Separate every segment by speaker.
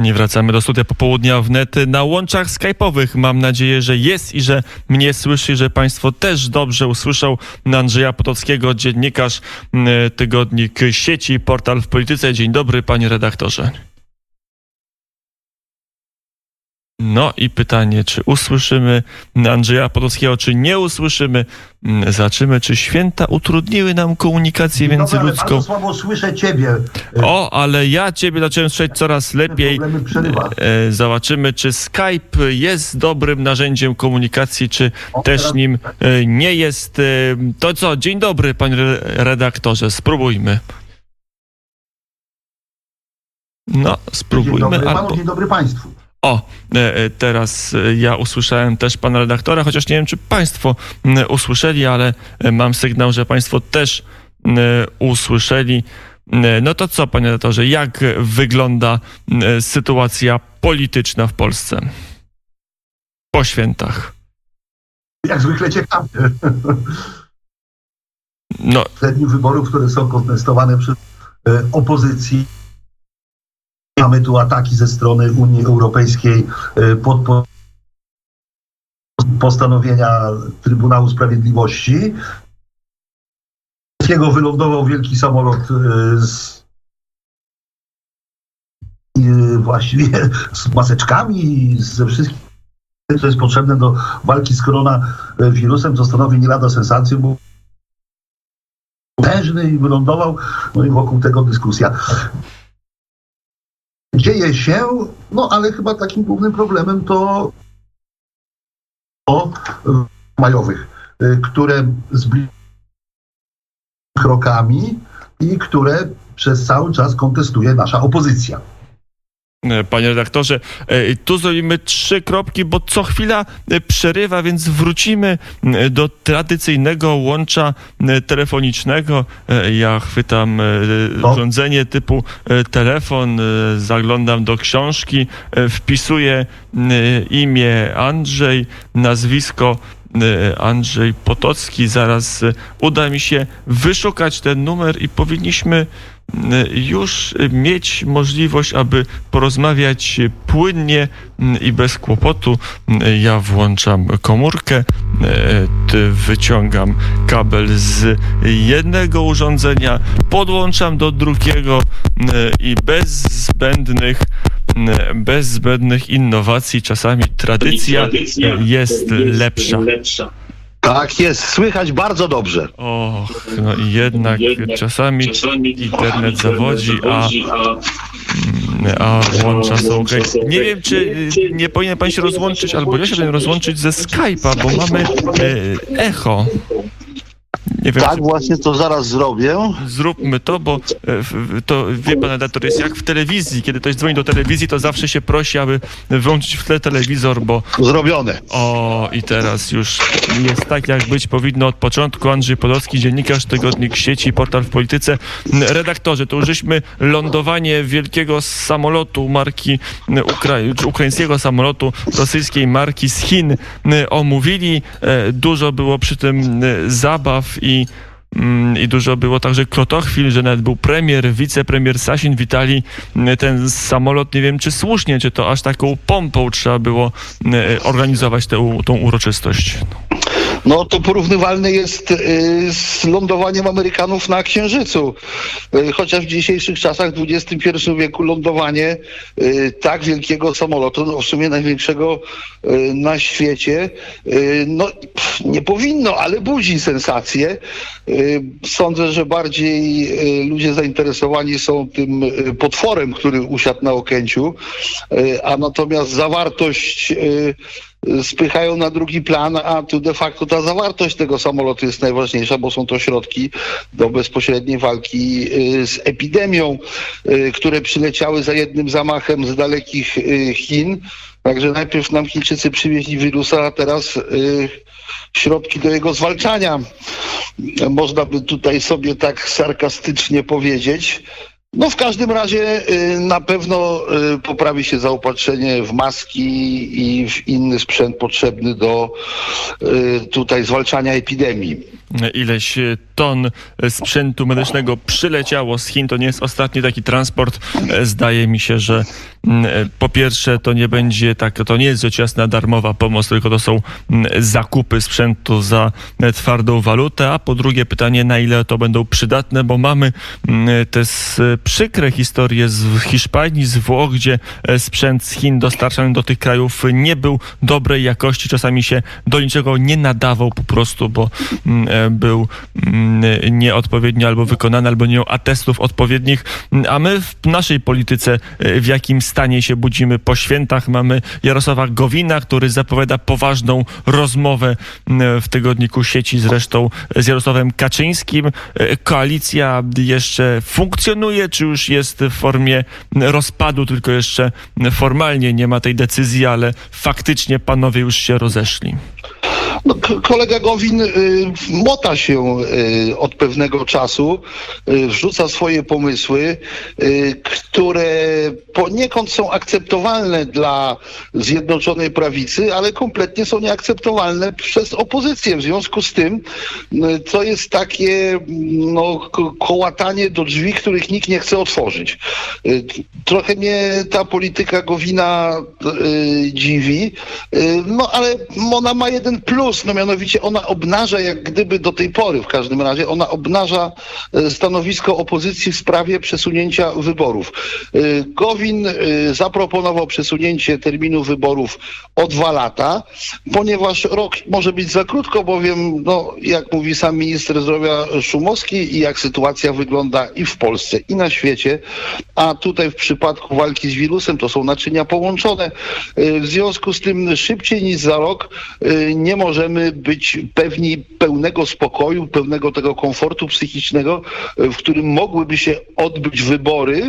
Speaker 1: I wracamy do studia popołudnia wnet na łączach skype'owych. Mam nadzieję, że jest i że mnie słyszy, że Państwo też dobrze usłyszą. Andrzeja Potockiego, dziennikarz, tygodnik Sieci, portal w polityce. Dzień dobry, panie redaktorze. No i pytanie, czy usłyszymy Andrzeja Potockiego, czy nie usłyszymy. Zobaczymy, czy święta utrudniły nam komunikację międzyludzką.
Speaker 2: Bardzo słabo słyszę ciebie.
Speaker 1: O, ale ja ciebie zacząłem słyszeć coraz lepiej. Zobaczymy, czy Skype jest dobrym narzędziem komunikacji, czy też nim nie jest. To co? Dzień dobry, panie redaktorze. Spróbujmy. No, spróbujmy.
Speaker 2: Dzień dobry panu, dzień dobry państwu.
Speaker 1: O, teraz ja usłyszałem też pana redaktora, chociaż nie wiem, czy państwo usłyszeli, ale mam sygnał, że państwo też usłyszeli. No to co, panie redaktorze, jak wygląda sytuacja polityczna w Polsce po świętach?
Speaker 2: Jak zwykle ciekawie.
Speaker 1: No.
Speaker 2: Ostatnich wyborów, które są kontestowane przez opozycji. Mamy tu ataki ze strony Unii Europejskiej pod postanowienia Trybunału Sprawiedliwości. Z niego wylądował wielki samolot właściwie z maseczkami, ze wszystkim, co jest potrzebne do walki z koronawirusem, co stanowi nie lada sensację, bo potężny i wylądował, no i wokół tego dyskusja. Dzieje się, no ale chyba takim głównym problemem to majowych, które zbliżają krokami i które przez cały czas kontestuje nasza opozycja.
Speaker 1: Panie redaktorze, tu zrobimy 3 kropki, bo co chwila przerywa, więc wrócimy do tradycyjnego łącza telefonicznego. Ja chwytam urządzenie typu telefon, zaglądam do książki, wpisuję imię Andrzej, nazwisko Andrzej Potocki. Zaraz uda mi się wyszukać ten numer i powinniśmy już mieć możliwość, aby porozmawiać płynnie i bez kłopotu. Ja włączam komórkę, wyciągam kabel z jednego urządzenia, podłączam do drugiego i bez zbędnych innowacji czasami tradycja jest lepsza.
Speaker 3: Tak jest, słychać bardzo dobrze.
Speaker 1: Och, no i jednak czasami internet zawodzi, a łącza są okej. Nie wiem, czy nie powinien pan się rozłączyć, albo ja się powinien rozłączyć ze Skype'a, bo mamy echo. Nie wiem,
Speaker 3: tak, właśnie to zaraz zrobię.
Speaker 1: Zróbmy to, bo to, wie pan redaktor, jest jak w telewizji. Kiedy ktoś dzwoni do telewizji, to zawsze się prosi, aby wyłączyć w tle telewizor, bo...
Speaker 3: Zrobione.
Speaker 1: O, i teraz już jest tak, jak być powinno od początku. Andrzej Potocki, dziennikarz, tygodnik Sieci, portal w polityce. Redaktorze, to już żeśmy lądowanie wielkiego samolotu marki ukraińskiego samolotu rosyjskiej marki z Chin omówili. Dużo było przy tym zabaw i dużo było także krotochwil, że nawet był premier, wicepremier Sasin, witali ten samolot. Nie wiem, czy słusznie, czy to aż taką pompą trzeba było organizować tą uroczystość.
Speaker 3: No to porównywalne jest z lądowaniem Amerykanów na Księżycu. Chociaż w dzisiejszych czasach, w XXI wieku, lądowanie tak wielkiego samolotu, no w sumie największego na świecie, no nie powinno, ale budzi sensację. Sądzę, że bardziej ludzie zainteresowani są tym potworem, który usiadł na Okęciu, a natomiast zawartość spychają na drugi plan, a tu de facto ta zawartość tego samolotu jest najważniejsza, bo są to środki do bezpośredniej walki z epidemią, które przyleciały za jednym zamachem z dalekich Chin. Także najpierw nam Chińczycy przywieźli wirusa, a teraz środki do jego zwalczania. Można by tutaj sobie tak sarkastycznie powiedzieć. No w każdym razie na pewno poprawi się zaopatrzenie w maski i w inny sprzęt potrzebny do tutaj zwalczania epidemii.
Speaker 1: Ileś ton sprzętu medycznego przyleciało z Chin. To nie jest ostatni taki transport. Zdaje mi się, że po pierwsze to nie będzie tak, to nie jest rzecz jasna darmowa pomoc, tylko to są zakupy sprzętu za twardą walutę, a po drugie pytanie, na ile to będą przydatne, bo mamy te przykre historie z Hiszpanii, z Włoch, gdzie sprzęt z Chin dostarczany do tych krajów nie był dobrej jakości, czasami się do niczego nie nadawał po prostu, bo był nieodpowiednio albo wykonany, albo nie miał atestów odpowiednich, a my w naszej polityce w jakim stanie się budzimy po świętach. Mamy Jarosława Gowina, który zapowiada poważną rozmowę w tygodniku Sieci zresztą z Jarosławem Kaczyńskim. Koalicja jeszcze funkcjonuje, czy już jest w formie rozpadu, tylko jeszcze formalnie nie ma tej decyzji, ale faktycznie panowie już się rozeszli?
Speaker 3: No, kolega Gowin mota się od pewnego czasu, wrzuca swoje pomysły, które poniekąd są akceptowalne dla Zjednoczonej Prawicy, ale kompletnie są nieakceptowalne przez opozycję. W związku z tym to jest takie kołatanie do drzwi, których nikt nie chce otworzyć. Trochę mnie ta polityka Gowina dziwi, ale ona ma jeden plus, mianowicie ona obnaża, jak gdyby do tej pory w każdym razie, ona obnaża stanowisko opozycji w sprawie przesunięcia wyborów. Gowin zaproponował przesunięcie terminu wyborów o 2 lata, ponieważ rok może być za krótko, bowiem, jak mówi sam minister zdrowia Szumowski i jak sytuacja wygląda i w Polsce, i na świecie, a tutaj w przypadku walki z wirusem to są naczynia połączone. W związku z tym szybciej niż za rok nie możemy być pewni pełnego spokoju, pełnego tego komfortu psychicznego, w którym mogłyby się odbyć wybory.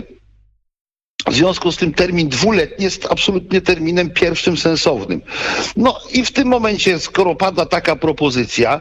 Speaker 3: W związku z tym termin 2-letni jest absolutnie terminem pierwszym sensownym. I w tym momencie, skoro pada taka propozycja,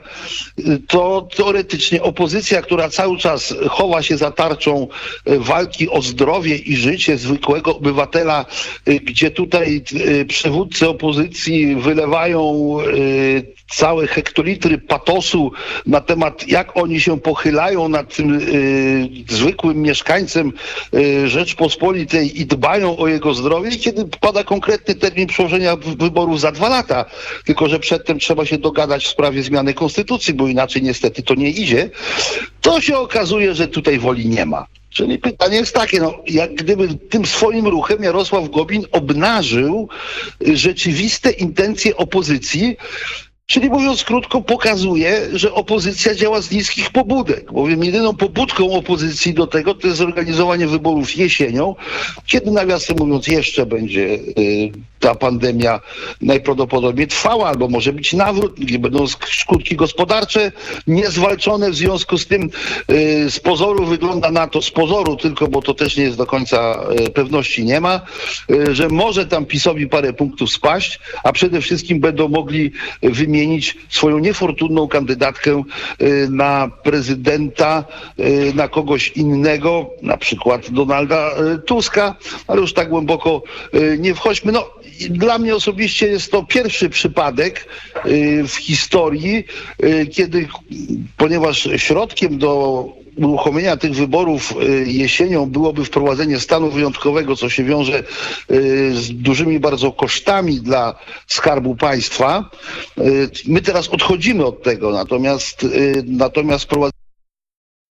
Speaker 3: to teoretycznie opozycja, która cały czas chowa się za tarczą walki o zdrowie i życie zwykłego obywatela, gdzie tutaj przywódcy opozycji wylewają całe hektolitry patosu na temat, jak oni się pochylają nad tym zwykłym mieszkańcem Rzeczpospolitej i dbają o jego zdrowie, i kiedy pada konkretny termin przełożenia wyborów za 2 lata, tylko że przedtem trzeba się dogadać w sprawie zmiany konstytucji, bo inaczej niestety to nie idzie, to się okazuje, że tutaj woli nie ma. Czyli pytanie jest takie, jak gdyby tym swoim ruchem Jarosław Gowin obnażył rzeczywiste intencje opozycji, czyli mówiąc krótko, pokazuje, że opozycja działa z niskich pobudek, bowiem jedyną pobudką opozycji do tego to jest zorganizowanie wyborów jesienią, kiedy nawiasem mówiąc jeszcze będzie ta pandemia najprawdopodobniej trwała, albo może być nawrót, gdzie będą skutki gospodarcze niezwalczone. W związku z tym z pozoru wygląda na to, z pozoru tylko, bo to też nie jest do końca pewności nie ma, że może tam PiS-owi parę punktów spaść, a przede wszystkim będą mogli wymienić swoją niefortunną kandydatkę na prezydenta, na kogoś innego, na przykład Donalda Tuska, ale już tak głęboko nie wchodźmy. Dla mnie osobiście jest to pierwszy przypadek w historii, kiedy, ponieważ środkiem do uruchomienia tych wyborów jesienią byłoby wprowadzenie stanu wyjątkowego, co się wiąże z dużymi bardzo kosztami dla Skarbu Państwa. My teraz odchodzimy od tego, natomiast wprowadzenie